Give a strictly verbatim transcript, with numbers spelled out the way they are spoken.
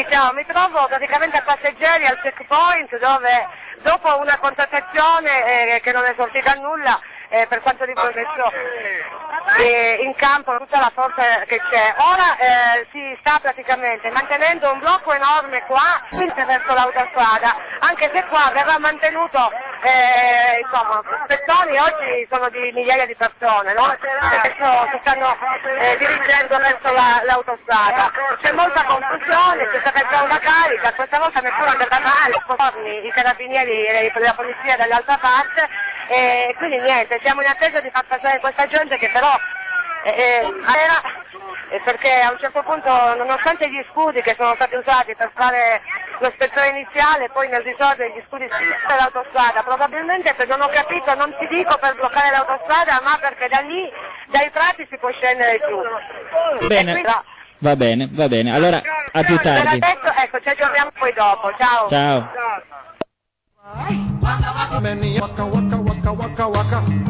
ciao, mi trovo praticamente a Passeggeri al checkpoint dove dopo una contattazione eh, che non è sortita a nulla eh, per quanto riguarda eh, in campo tutta la forza che c'è, ora eh, si sta praticamente mantenendo un blocco enorme qua verso l'autostrada, anche se qua verrà mantenuto eh, insomma, spezzoni oggi sono di migliaia di persone, no? Adesso si stanno eh, dirigendo verso la, l'autostrada, c'è molta confusione, c'è stata già una carica, questa volta neppure andata male, i carabinieri e la polizia dall'altra parte, e quindi niente, siamo in attesa di far passare questa gente che però eh, era, eh, perché a un certo punto, nonostante gli scudi che sono stati usati per fare lo spettro iniziale, poi nel risolvere gli scudi dell'autostrada, probabilmente per, non ho capito, non ti dico per bloccare l'autostrada, ma perché da lì, dai prati si può scendere giù. Bene. Quindi, Va bene, va bene. Allora, a più tardi. Adesso, ecco, ci aggiorniamo poi dopo. Ciao. Ciao. Waka waka waka waka waka.